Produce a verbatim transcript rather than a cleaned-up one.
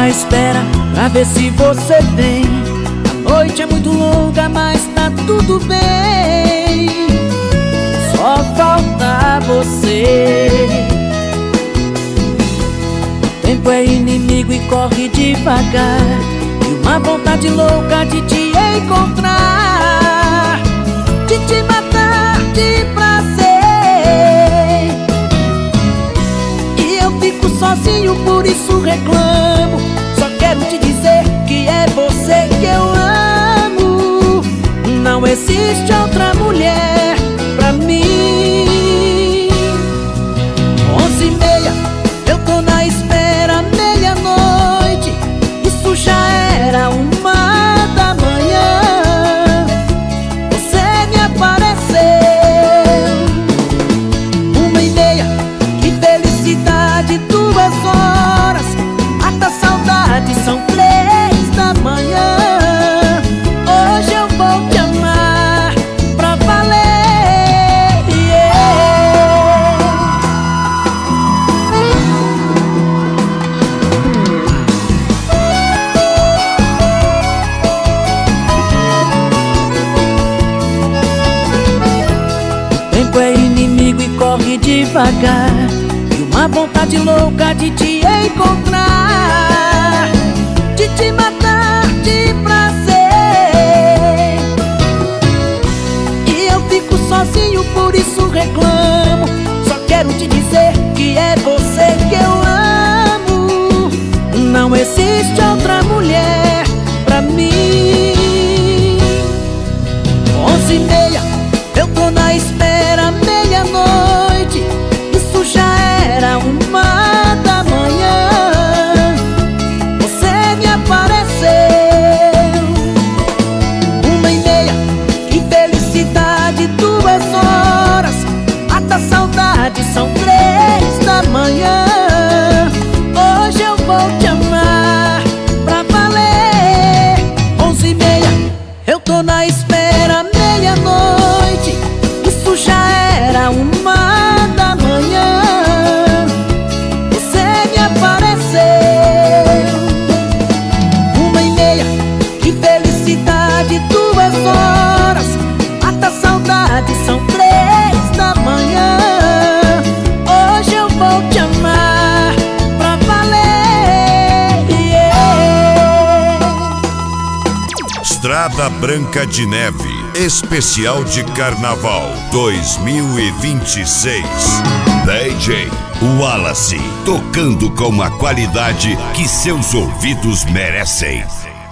na espera pra ver se você vem. A noite é muito longa, mas tá tudo bem. Só falta você. O tempo é inimigo e corre devagar, e uma vontade louca de te encontrar, de te matar de prazer. E eu fico sozinho, por isso reclamo. Só quero te dizer que é você que eu amo. Não existe outra mulher pra mim. Onze e meia, eu tô na espera, meia-noite. Isso já era uma da manhã. Você me apareceu. Uma e meia, que felicidade, duas horas. Mata a saudade, são três da manhã. Hoje eu vou te amar pra valer, yeah. O tempo é inimigo e corre devagar, e uma vontade louca de te encontrar, de te matar de prazer. E eu fico sozinho, por isso reclamo. Só quero te dizer que é você que eu amo. Não existe outra mulher pra mim. Onze e meia, eu tô na espera, meia-noite. Isso já era uma da manhã. Você me apareceu. Uma e meia, que felicidade, duas horas. Mata a saudade, são três da manhã. Hoje eu vou te amar pra valer. Onze e meia, eu tô na espera, meia-noite. Isso já era uma da manhã. Você me apareceu. Uma e meia, que felicidade, duas horas. Mata a saudade, são três da manhã. Hoje eu vou te amar pra valer, yeah. Estrada Branca de Neve, especial de Carnaval dois mil e vinte e seis. D J Wallace, tocando com a qualidade que seus ouvidos merecem.